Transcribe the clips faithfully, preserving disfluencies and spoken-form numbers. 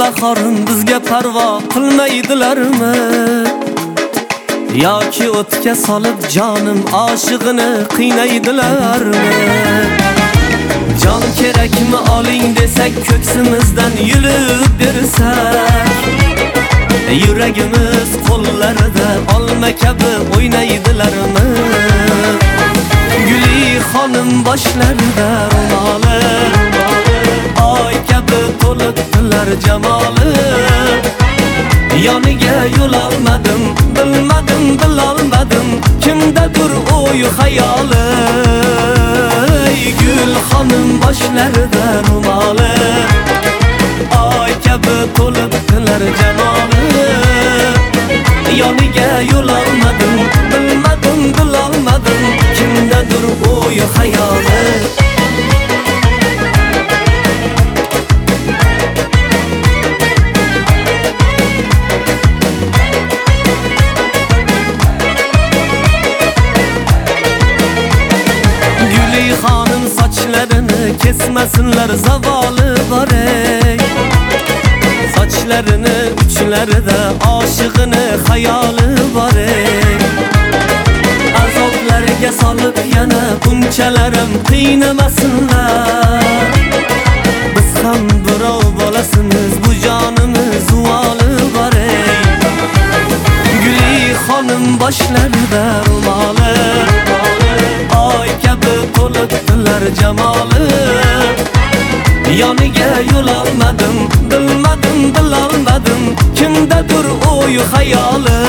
bahorim bizga parvo qilmaydilarmi? Yoki o'tga solib jonim oshig'ini qiynaydilarmi? Jon kerakmi oling desak, ko'ksimizdan yulib bersak, yuragimiz qo'llarida olma kabi o'ynaydilarmi? Guli xonim boshlarida ro'moli, oy kabi to'libdilar jamoli. Yoniga yo'l olmadim, bilmadim, bilolmadim, kimdadir o'y xayoli. Gul xonim boshlarida ro'moli, oy kabi to'libdilar jamoli. Yoniga yo'l olmadim, bilmadim, bilolmadim, kimdadir o'y xayoli. Xonim sochlarini kesmasinlar zavoli bor ey. Sochlarini uchlarida oshig'ini xayoli bor ey. Azoblarga solib yana bunchalarim qiynamasinlar. Biz ham birov bolasimiz, bu jonimiz uvoli bor ey. Guli xonim boshlarida ro'moli, oy kabi to'libdilar jamoli. Yoniga yo'l olmadim, bilmadim, bilolmadim, kimdadir o'y xayoli.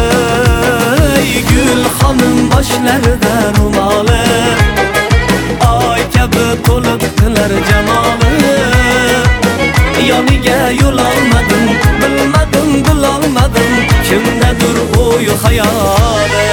Gul xonim boshlarida ro'moli, oy kabi to'libdilar jamoli. Yoniga yo'l olmadim, bilmadim, bilolmadim, kimdadir o'y xayoli.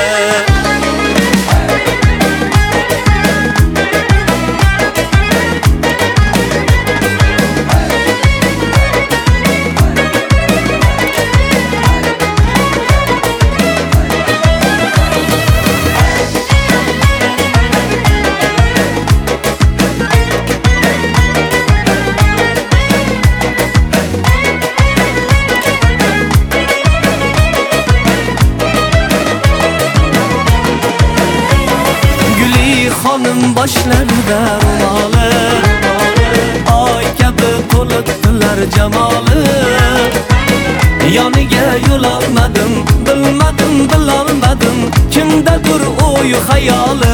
Xonim boshlarida ro'moli, oy kabi to'libdilar jamoli. Yoniga yo'l olmadim, bilmadim, bilolmadim, kimdadir o'y xayoli.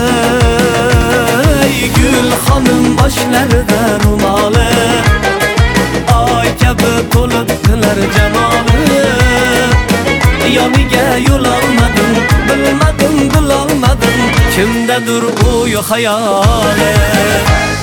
Gul xonim boshlarida ro'moli, oy kabi to'libdilar jamoli. Yoniga yo'l olmadim, bilmadim, bilolmadim, kimdadir o'y xayoli.